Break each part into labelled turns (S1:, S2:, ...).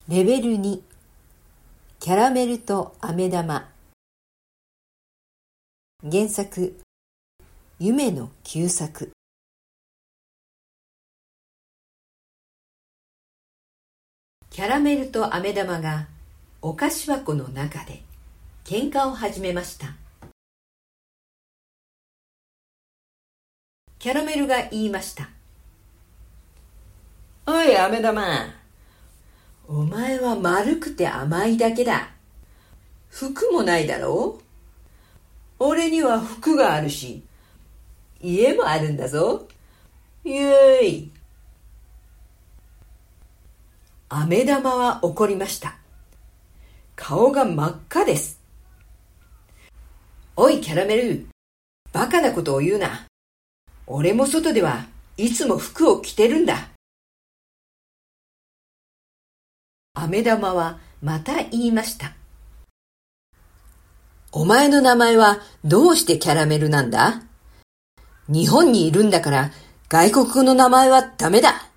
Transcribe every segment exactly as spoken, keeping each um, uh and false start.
S1: レベルに、キャラメルと飴玉。原作、夢の旧作。キャラメルと飴玉がお菓子箱の中で喧嘩を始めました。キャラメルが言いました。おい、飴玉。お前は丸くて甘いだけだ。服もないだろう。俺には服があるし、家もあるんだぞ。イエーイ。飴玉は怒りました。顔が真っ赤です。おい、キャラメル。バカなことを言うな。俺も外ではいつも服を着てるんだ。飴玉はまた言いました。お前の名前はどうしてキャラメルなんだ？日本にいるんだから外国語の名前はダメだ。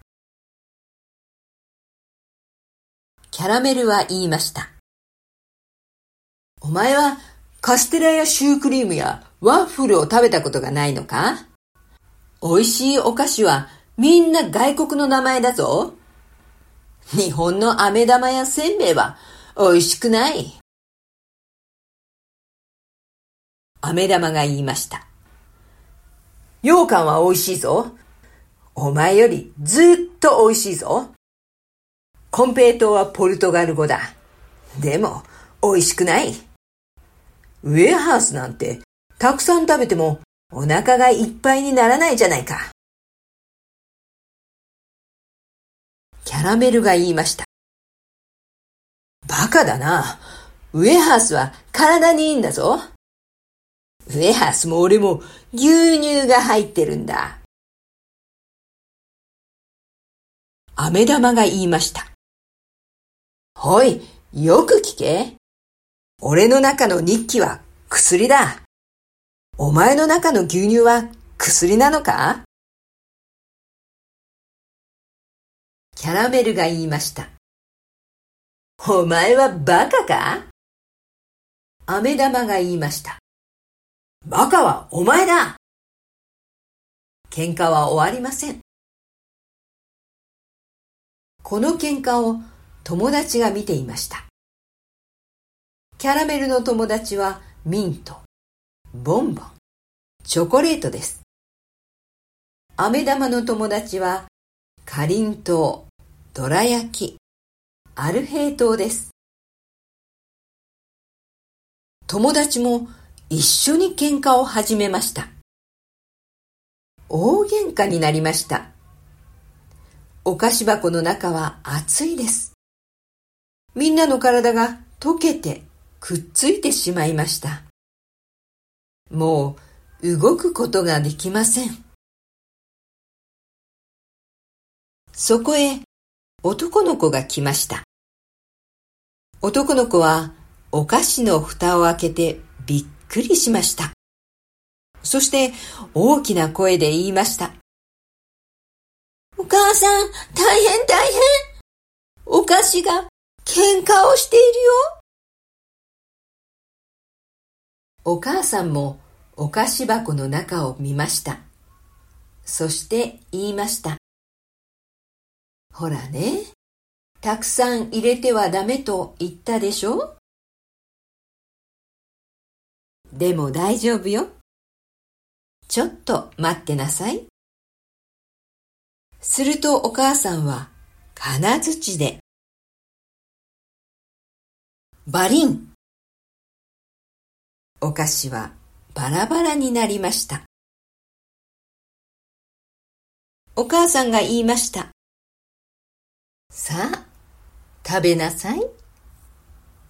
S1: キャラメルは言いました。お前はカステラやシュークリームやワッフルを食べたことがないのか？おいしいお菓子はみんな外国の名前だぞ。日本の飴玉やせんべいはおいしくない。飴玉が言いました。羊羹はおいしいぞ。お前よりずっとおいしいぞ。コンペイトーはポルトガル語だ。でもおいしくない。ウェハースなんてたくさん食べてもお腹がいっぱいにならないじゃないか。キャラメルが言いました。バカだな。ウェハースは体にいいんだぞ。ウェハースも俺も牛乳が入ってるんだ。飴玉が言いました。おい、よく聞け。俺の中の日記は薬だ。お前の中の牛乳は薬なのか？キャラメルが言いました。お前はバカか？飴玉が言いました。バカはお前だ。喧嘩は終わりません。この喧嘩を友達が見ていました。キャラメルの友達はミント、ボンボン、チョコレートです。飴玉の友達はかりんとう、どら焼き、アルヘイ糖です。友達も一緒に喧嘩を始めました。大喧嘩になりました。お菓子箱の中は暑いです。みんなの体が溶けてくっついてしまいました。もう動くことができません。そこへ男の子が来ました。男の子はお菓子の蓋を開けてびっくりしました。そして大きな声で言いました。お母さん、大変大変。お菓子が喧嘩をしているよ。お母さんもお菓子箱の中を見ました。そして言いました。ほらね、たくさん入れてはダメと言ったでしょ？でも大丈夫よ。ちょっと待ってなさい。するとお母さんは金槌でバリン。お菓子はバラバラになりました。お母さんが言いました。さあ、食べなさい。